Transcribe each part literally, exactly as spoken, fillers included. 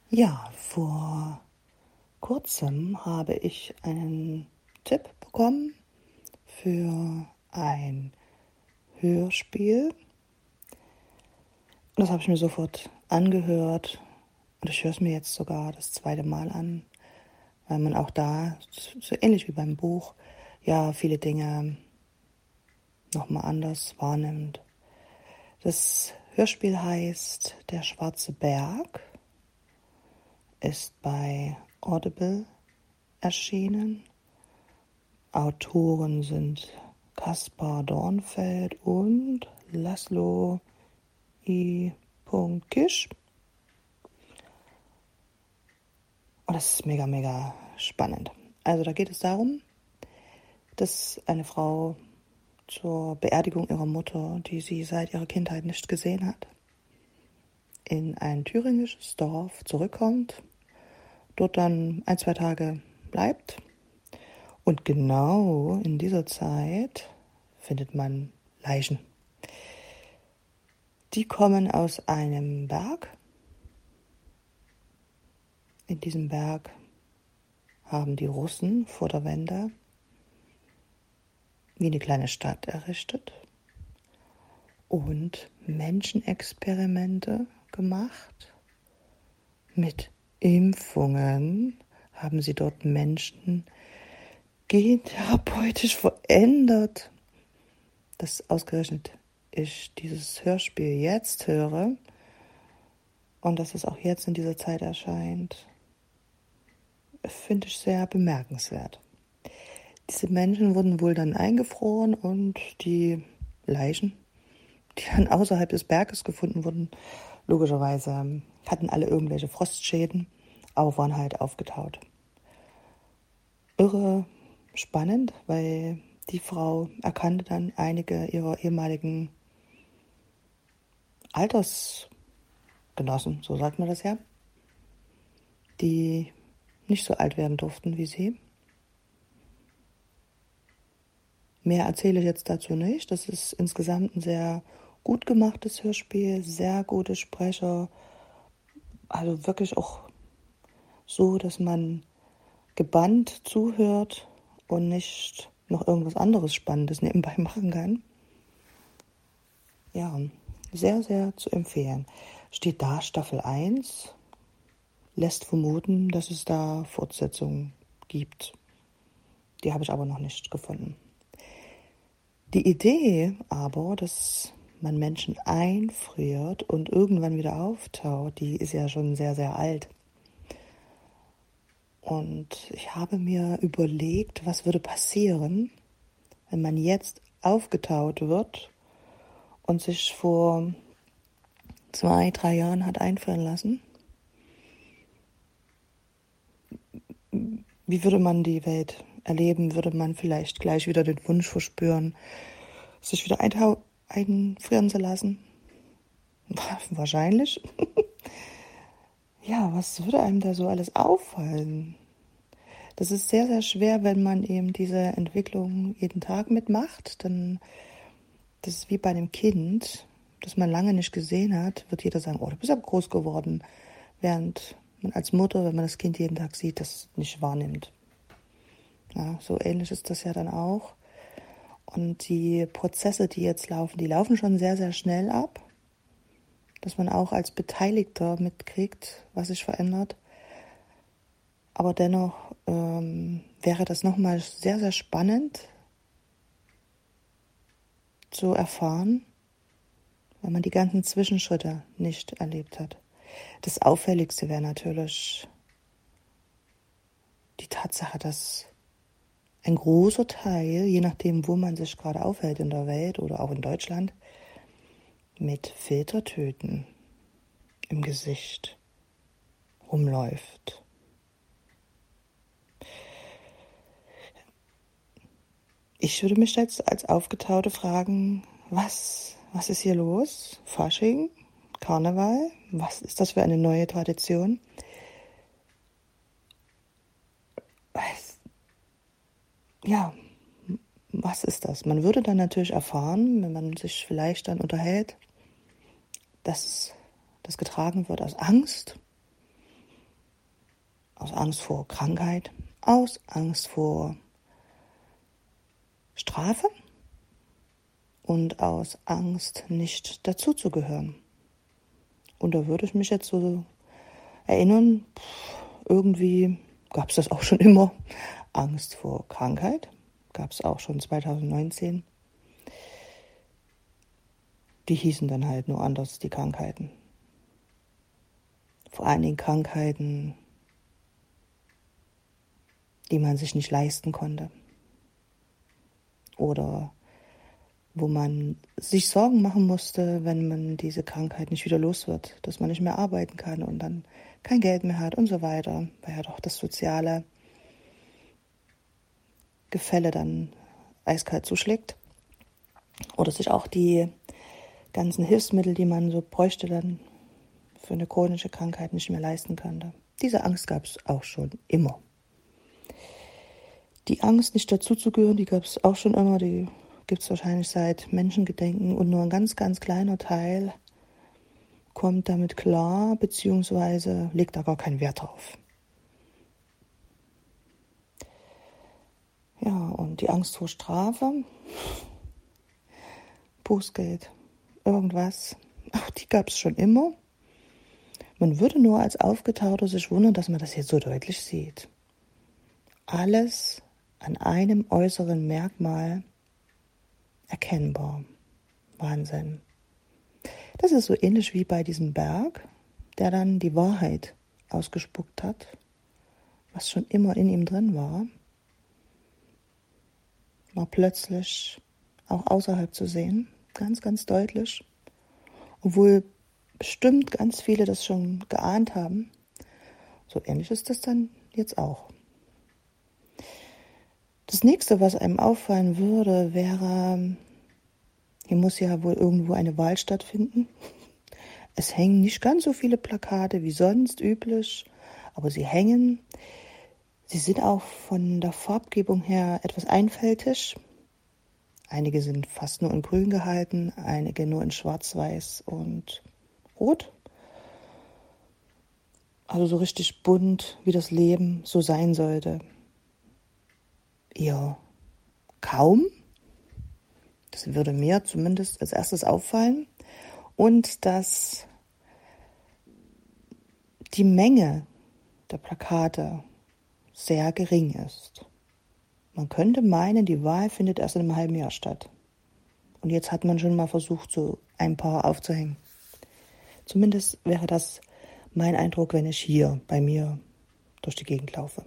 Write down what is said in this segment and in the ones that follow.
Ja, vor kurzem habe ich einen Tipp bekommen für ein Hörspiel. Und das habe ich mir sofort angehört und ich höre es mir jetzt sogar das zweite Mal an, weil man auch da, so ähnlich wie beim Buch, ja viele Dinge nochmal anders wahrnimmt. Das Hörspiel heißt Der schwarze Berg, ist bei Audible erschienen. Autoren sind Kaspar Dornfeld und Laszlo I. Kisch. Und das ist mega, mega spannend. Also da geht es darum, dass eine Frau zur Beerdigung ihrer Mutter, die sie seit ihrer Kindheit nicht gesehen hat, in ein thüringisches Dorf zurückkommt, dort dann ein, zwei Tage bleibt. Und genau in dieser Zeit findet man Leichen. Die kommen aus einem Berg. In diesem Berg haben die Russen vor der Wende wie eine kleine Stadt errichtet und Menschenexperimente gemacht. Mit Impfungen haben sie dort Menschen gentherapeutisch verändert. Dass ausgerechnet ich dieses Hörspiel jetzt höre und dass es auch jetzt in dieser Zeit erscheint, finde ich sehr bemerkenswert. Diese Menschen wurden wohl dann eingefroren und die Leichen, die dann außerhalb des Berges gefunden wurden, logischerweise hatten alle irgendwelche Frostschäden, aber waren halt aufgetaut. Irre spannend, weil die Frau erkannte dann einige ihrer ehemaligen Altersgenossen, so sagt man das ja, die nicht so alt werden durften wie sie. Mehr erzähle ich jetzt dazu nicht. Das ist insgesamt ein sehr gut gemachtes Hörspiel, sehr gute Sprecher, also wirklich auch so, dass man gebannt zuhört und nicht noch irgendwas anderes Spannendes nebenbei machen kann. Ja, sehr, sehr zu empfehlen. Steht da Staffel eins, lässt vermuten, dass es da Fortsetzungen gibt. Die habe ich aber noch nicht gefunden. Die Idee aber, dass man Menschen einfriert und irgendwann wieder auftaut, die ist ja schon sehr, sehr alt. Und ich habe mir überlegt, was würde passieren, wenn man jetzt aufgetaut wird und sich vor zwei, drei Jahren hat einfrieren lassen. Wie würde man die Welt erleben? Würde man vielleicht gleich wieder den Wunsch verspüren, sich wieder eintau- einfrieren zu lassen? Wahrscheinlich. Ja, was würde einem da so alles auffallen? Das ist sehr, sehr schwer, wenn man eben diese Entwicklung jeden Tag mitmacht. Dann, das ist wie bei einem Kind, das man lange nicht gesehen hat, wird jeder sagen, oh, du bist aber groß geworden. Während man als Mutter, wenn man das Kind jeden Tag sieht, das nicht wahrnimmt. Ja, so ähnlich ist das ja dann auch. Und die Prozesse, die jetzt laufen, die laufen schon sehr, sehr schnell ab, dass man auch als Beteiligter mitkriegt, was sich verändert. Aber dennoch ähm, wäre das nochmal sehr, sehr spannend zu erfahren, wenn man die ganzen Zwischenschritte nicht erlebt hat. Das Auffälligste wäre natürlich die Tatsache, dass ein großer Teil, je nachdem, wo man sich gerade aufhält in der Welt oder auch in Deutschland, mit Filtertöten im Gesicht rumläuft. Ich würde mich jetzt als Aufgetaute fragen, was, was ist hier los? Fasching? Karneval? Was ist das für eine neue Tradition? Was, ja, was ist das? Man würde dann natürlich erfahren, wenn man sich vielleicht dann unterhält, dass das getragen wird aus Angst, Aus Angst vor Krankheit, aus Angst vor Strafe und aus Angst, nicht dazuzugehören. Und da würde ich mich jetzt so erinnern, irgendwie gab es das auch schon immer. Angst vor Krankheit gab es auch schon zwanzig neunzehn. Die hießen dann halt nur anders, die Krankheiten. Vor allen Dingen Krankheiten, die man sich nicht leisten konnte. Oder wo man sich Sorgen machen musste, wenn man diese Krankheit nicht wieder los wird, dass man nicht mehr arbeiten kann und dann kein Geld mehr hat und so weiter, weil ja doch das soziale Gefälle dann eiskalt zuschlägt. Oder sich auch die ganzen Hilfsmittel, die man so bräuchte, dann für eine chronische Krankheit nicht mehr leisten könnte. Diese Angst gab es auch schon immer. Die Angst, nicht dazuzugehören, die gab es auch schon immer. Die gibt es wahrscheinlich seit Menschengedenken und nur ein ganz, ganz kleiner Teil kommt damit klar, beziehungsweise legt da gar keinen Wert drauf. Ja, und die Angst vor Strafe, Bußgeld, irgendwas, auch die gab es schon immer. Man würde nur als Aufgetauchter sich wundern, dass man das jetzt so deutlich sieht. Alles an einem äußeren Merkmal erkennbar. Wahnsinn. Das ist so ähnlich wie bei diesem Berg, der dann die Wahrheit ausgespuckt hat, was schon immer in ihm drin war, war plötzlich auch außerhalb zu sehen, ganz, ganz deutlich, obwohl bestimmt ganz viele das schon geahnt haben. So ähnlich ist das dann jetzt auch. Das nächste, was einem auffallen würde, wäre, hier muss ja wohl irgendwo eine Wahl stattfinden. Es hängen nicht ganz so viele Plakate wie sonst üblich, aber sie hängen. Sie sind auch von der Farbgebung her etwas einfältig. Einige sind fast nur in Grün gehalten, einige nur in Schwarz-Weiß und Rot. Also so richtig bunt, wie das Leben so sein sollte. Ja, kaum. Das würde mir zumindest als erstes auffallen. Und dass die Menge der Plakate sehr gering ist. Man könnte meinen, die Wahl findet erst in einem halben Jahr statt. Und jetzt hat man schon mal versucht, so ein paar aufzuhängen. Zumindest wäre das mein Eindruck, wenn ich hier bei mir durch die Gegend laufe.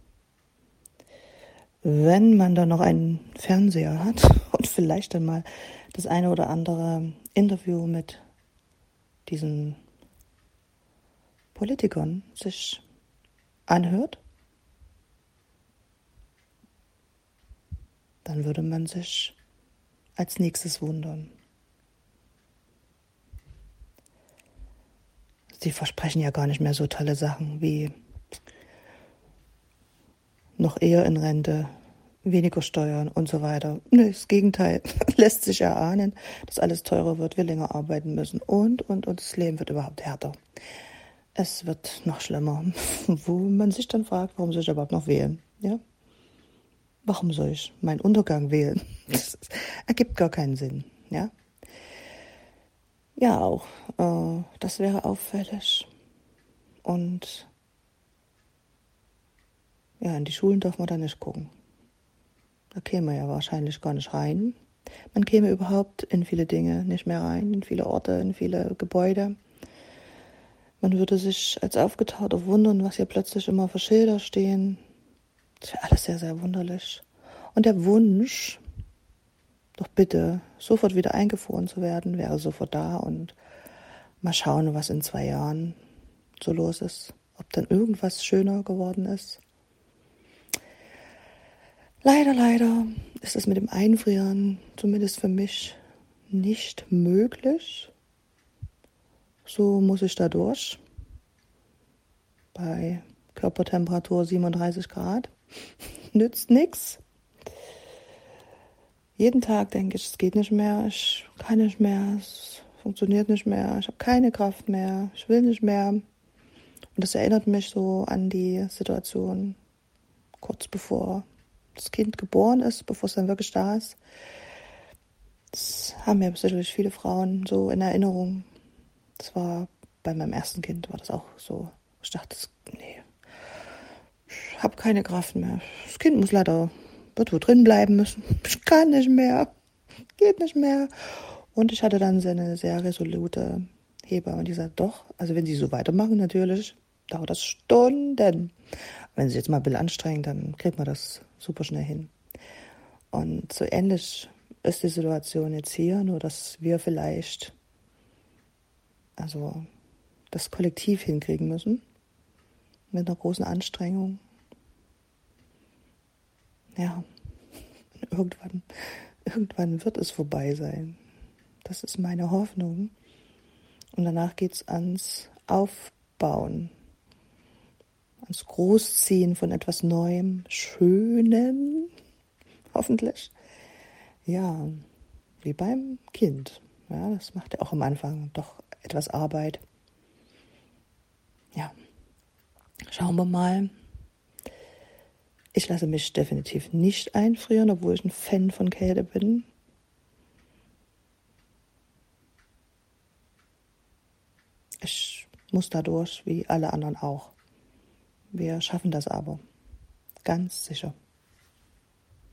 Wenn man dann noch einen Fernseher hat und vielleicht dann mal das eine oder andere Interview mit diesen Politikern sich anhört, dann würde man sich als nächstes wundern. Sie versprechen ja gar nicht mehr so tolle Sachen wie noch eher in Rente, weniger Steuern und so weiter. Nö, das Gegenteil lässt sich erahnen, dass alles teurer wird, wir länger arbeiten müssen und, und, und das Leben wird überhaupt härter. Es wird noch schlimmer, wo man sich dann fragt, warum soll ich überhaupt noch wählen? Ja? Warum soll ich meinen Untergang wählen? Das ergibt gar keinen Sinn. Ja, ja auch äh, das wäre auffällig. Und ja, in die Schulen darf man da nicht gucken. Da käme man ja wahrscheinlich gar nicht rein. Man käme überhaupt in viele Dinge nicht mehr rein, in viele Orte, in viele Gebäude. Man würde sich als Aufgetauchter wundern, was hier plötzlich immer für Schilder stehen. Das wäre alles sehr, sehr wunderlich. Und der Wunsch, doch bitte sofort wieder eingefroren zu werden, wäre sofort da. Und mal schauen, was in zwei Jahren so los ist. Ob dann irgendwas schöner geworden ist. Leider, leider ist es mit dem Einfrieren, zumindest für mich, nicht möglich. So muss ich da durch. Bei Körpertemperatur siebenunddreißig Grad. Nützt nichts. Jeden Tag denke ich, es geht nicht mehr, ich kann nicht mehr, es funktioniert nicht mehr, ich habe keine Kraft mehr, ich will nicht mehr. Und Und das erinnert mich so an die Situation kurz bevor das Kind geboren ist, bevor es dann wirklich da ist. Das haben ja sicherlich viele Frauen so in Erinnerung. Das war bei meinem ersten Kind war das auch so. Ich dachte, nee, ich habe keine Kraft mehr. Das Kind muss leider, wird wohl drin bleiben müssen. Ich kann nicht mehr, geht nicht mehr. Und ich hatte dann so eine sehr resolute Hebamme, die sagt, doch, also wenn Sie so weitermachen, natürlich, dauert das Stunden. Wenn Sie jetzt mal ein bisschen anstrengen, dann kriegt man das super schnell hin. Und so ähnlich ist die Situation jetzt hier, nur dass wir vielleicht also das Kollektiv hinkriegen müssen, mit einer großen Anstrengung. Ja, irgendwann, irgendwann wird es vorbei sein. Das ist meine Hoffnung. Und danach geht es ans Aufbauen, ans Großziehen von etwas Neuem, Schönem, hoffentlich. Ja, wie beim Kind. Ja, das macht ja auch am Anfang doch etwas Arbeit. Ja, schauen wir mal. Ich lasse mich definitiv nicht einfrieren, obwohl ich ein Fan von Kälte bin. Ich muss dadurch, wie alle anderen auch. Wir schaffen das aber. Ganz sicher.